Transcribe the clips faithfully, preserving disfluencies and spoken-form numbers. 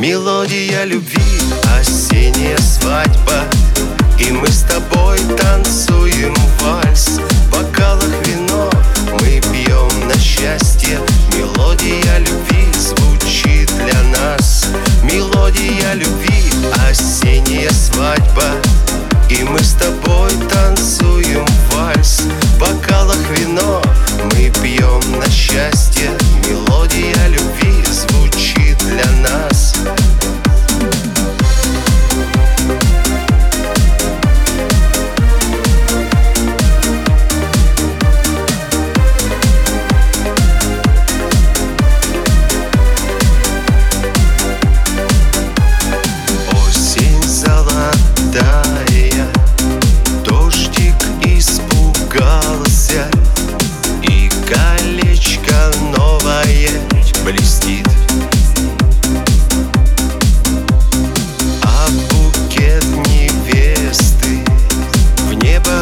Мелодия любви, осенняя свадьба, и мы с тобой танцуем вальс. В бокалах вино мы пьем на счастье. Мелодия любви звучит для нас. Мелодия любви, осенняя свадьба, и мы с тобой танцуем вальс. В бокалах вино мы пьем на счастье. Мелодия любви звучит для нас. Осень золотая, дождик испугался, и колечко новое блестит, а букет невесты в небо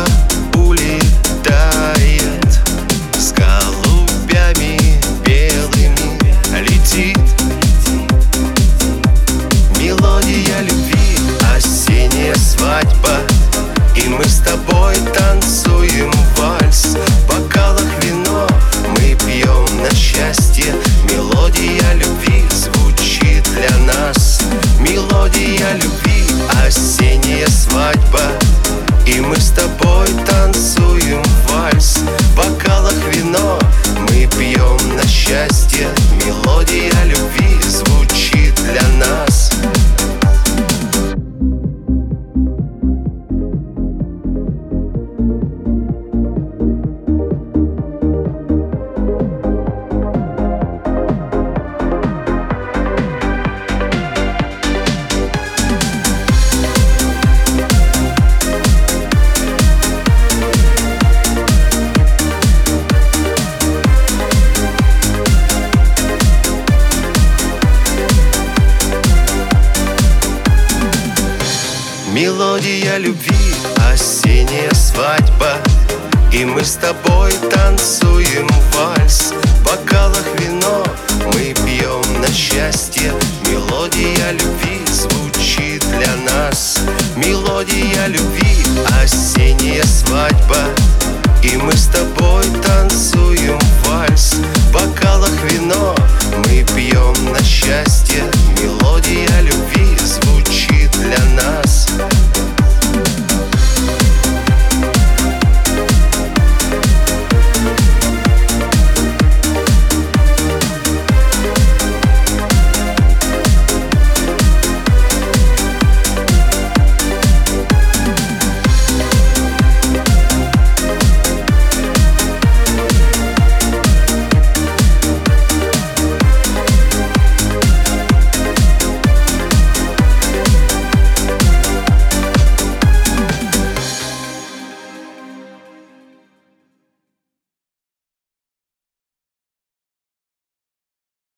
улетает, с голубями белыми летит. Мелодия любви, осенняя свадьба, и мы с тобой танцуем вальс. В бокалах вино мы пьем на счастье. Мелодия любви звучит для нас. Мелодия любви, осенняя свадьба, и мы с тобой танцуем вальс. В бокалах вино мы пьем на счастье. Мелодия любви звучит для нас. Мелодия любви, осенняя свадьба, и мы с тобой танцуем